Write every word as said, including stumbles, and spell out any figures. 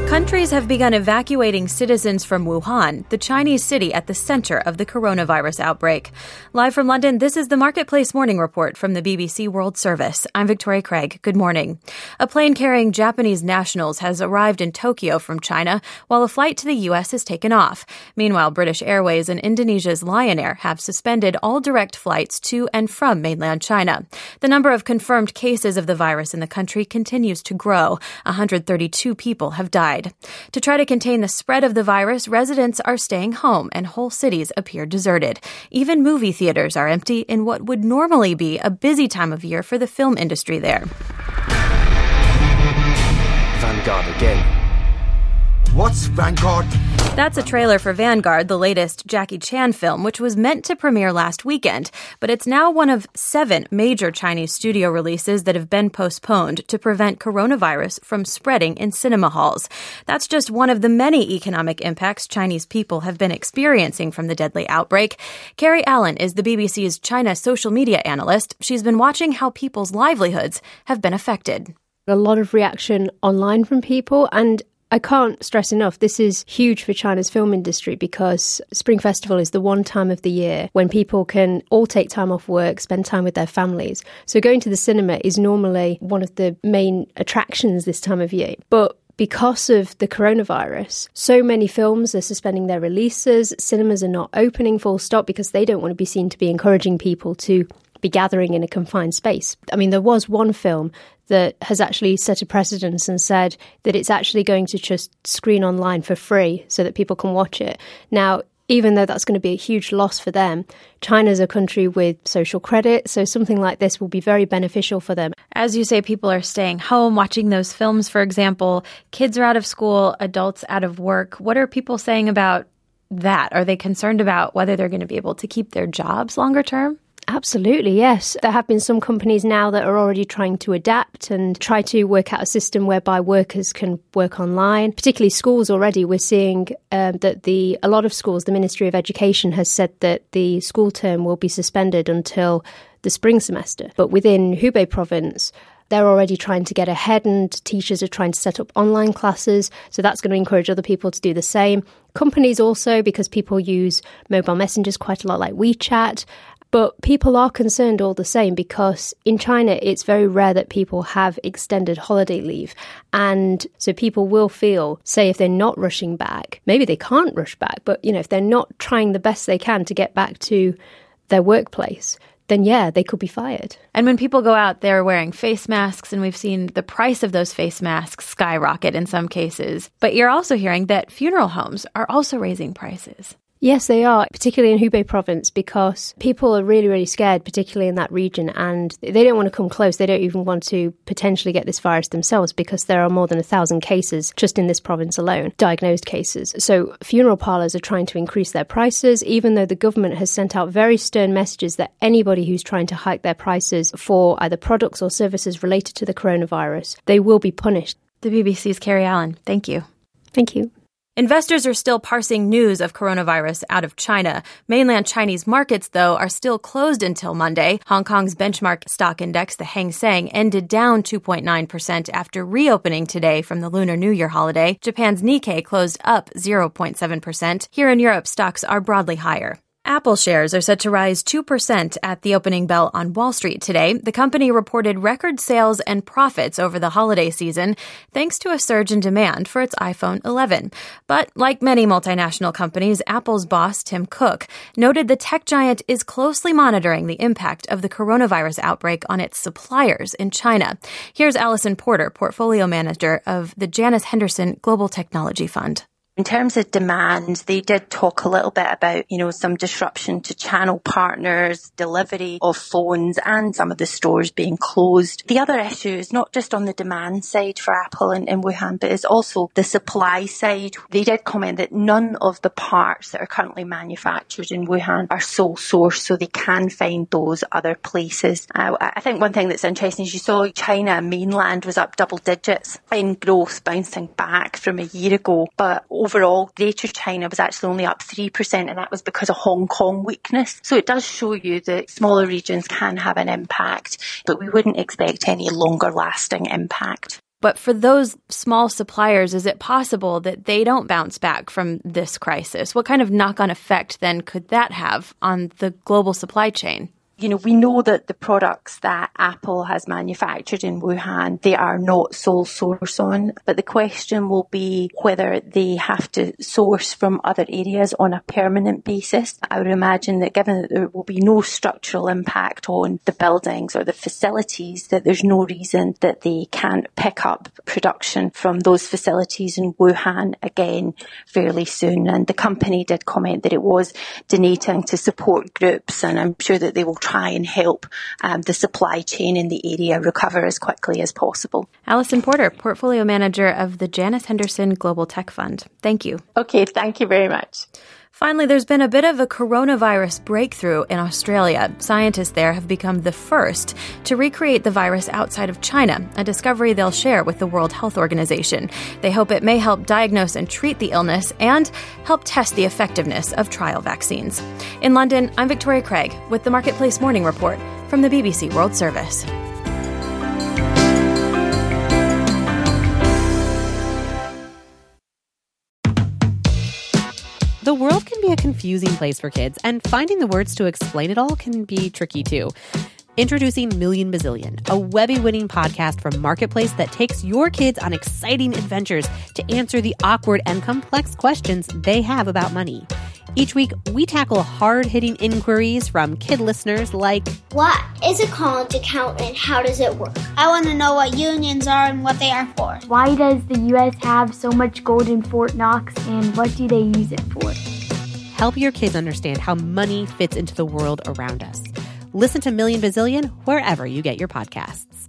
Countries have begun evacuating citizens from Wuhan, the Chinese city at the center of the coronavirus outbreak. Live from London, this is the Marketplace Morning Report from the B B C World Service. I'm Victoria Craig. Good morning. A plane carrying Japanese nationals has arrived in Tokyo from China, while a flight to the U S has taken off. Meanwhile, British Airways and Indonesia's Lion Air have suspended all direct flights to and from mainland China. The number of confirmed cases of the virus in the country continues to grow. one hundred thirty-two people have died. To try to contain the spread of the virus, residents are staying home and whole cities appear deserted. Even movie theaters are empty in what would normally be a busy time of year for the film industry there. Vanguard again. What's Vanguard? That's a trailer for Vanguard, the latest Jackie Chan film, which was meant to premiere last weekend. But it's now one of seven major Chinese studio releases that have been postponed to prevent coronavirus from spreading in cinema halls. That's just one of the many economic impacts Chinese people have been experiencing from the deadly outbreak. Carrie Allen is the B B C's China social media analyst. She's been watching how people's livelihoods have been affected. A lot of reaction online from people, and I can't stress enough, this is huge for China's film industry because Spring Festival is the one time of the year when people can all take time off work, spend time with their families. So going to the cinema is normally one of the main attractions this time of year. But because of the coronavirus, so many films are suspending their releases. Cinemas are not opening full stop because they don't want to be seen to be encouraging people to be gathering in a confined space. I mean, there was one film that has actually set a precedence and said that it's actually going to just screen online for free so that people can watch it. Now, even though that's going to be a huge loss for them, China's a country with social credit, so something like this will be very beneficial for them. As you say, people are staying home, watching those films, for example. Kids are out of school, adults out of work. What are people saying about that? Are they concerned about whether they're going to be able to keep their jobs longer term? Absolutely, yes. There have been some companies now that are already trying to adapt and try to work out a system whereby workers can work online. Particularly schools already, we're seeing um, that the a lot of schools, the Ministry of Education has said that the school term will be suspended until the spring semester. But within Hubei province, they're already trying to get ahead and teachers are trying to set up online classes. So that's going to encourage other people to do the same. Companies also, because people use mobile messengers quite a lot like WeChat. But people are concerned all the same because in China, it's very rare that people have extended holiday leave. And so people will feel, say, if they're not rushing back, maybe they can't rush back, but, you know, if they're not trying the best they can to get back to their workplace, then, yeah, they could be fired. And when people go out, they're wearing face masks, and we've seen the price of those face masks skyrocket in some cases. But you're also hearing that funeral homes are also raising prices. Yes, they are, particularly in Hubei province, because people are really, really scared, particularly in that region, and they don't want to come close. They don't even want to potentially get this virus themselves because there are more than a thousand cases just in this province alone, diagnosed cases. So funeral parlours are trying to increase their prices, even though the government has sent out very stern messages that anybody who's trying to hike their prices for either products or services related to the coronavirus, they will be punished. The B B C's Carrie Allen, thank you. Thank you. Investors are still parsing news of coronavirus out of China. Mainland Chinese markets, though, are still closed until Monday. Hong Kong's benchmark stock index, the Hang Seng, ended down two point nine percent after reopening today from the Lunar New Year holiday. Japan's Nikkei closed up zero point seven percent. Here in Europe, stocks are broadly higher. Apple shares are set to rise two percent at the opening bell on Wall Street today. The company reported record sales and profits over the holiday season, thanks to a surge in demand for its iPhone eleven. But like many multinational companies, Apple's boss, Tim Cook, noted the tech giant is closely monitoring the impact of the coronavirus outbreak on its suppliers in China. Here's Alison Porter, portfolio manager of the Janus Henderson Global Technology Fund. In terms of demand, they did talk a little bit about, you know, some disruption to channel partners, delivery of phones, and some of the stores being closed. The other issue is not just on the demand side for Apple in, in Wuhan, but it's also the supply side. They did comment that none of the parts that are currently manufactured in Wuhan are sole source, so they can find those other places. Uh, I think one thing that's interesting is you saw China mainland was up double digits in growth, bouncing back from a year ago, but overall, Greater China was actually only up three percent, and that was because of Hong Kong weakness. So it does show you that smaller regions can have an impact, but we wouldn't expect any longer lasting impact. But for those small suppliers, is it possible that they don't bounce back from this crisis? What kind of knock-on effect then could that have on the global supply chain? You know, we know that the products that Apple has manufactured in Wuhan, they are not sole source on, but the question will be whether they have to source from other areas on a permanent basis. I would imagine that given that there will be no structural impact on the buildings or the facilities, that there's no reason that they can't pick up production from those facilities in Wuhan again fairly soon. And the company did comment that it was donating to support groups, and I'm sure that they will try try and help um, the supply chain in the area recover as quickly as possible. Alison Porter, Portfolio Manager of the Janus Henderson Global Tech Fund. Thank you. Okay, thank you very much. Finally, there's been a bit of a coronavirus breakthrough in Australia. Scientists there have become the first to recreate the virus outside of China, a discovery they'll share with the World Health Organization. They hope it may help diagnose and treat the illness and help test the effectiveness of trial vaccines. In London, I'm Victoria Craig with the Marketplace Morning Report from the B B C World Service. The world can be a confusing place for kids, and finding the words to explain it all can be tricky too. Introducing Million Bazillion, a Webby-winning podcast from Marketplace that takes your kids on exciting adventures to answer the awkward and complex questions they have about money. Each week, we tackle hard-hitting inquiries from kid listeners like, what is a college account and how does it work? I want to know what unions are and what they are for. Why does the U S have so much gold in Fort Knox and what do they use it for? Help your kids understand how money fits into the world around us. Listen to Million Bazillion wherever you get your podcasts.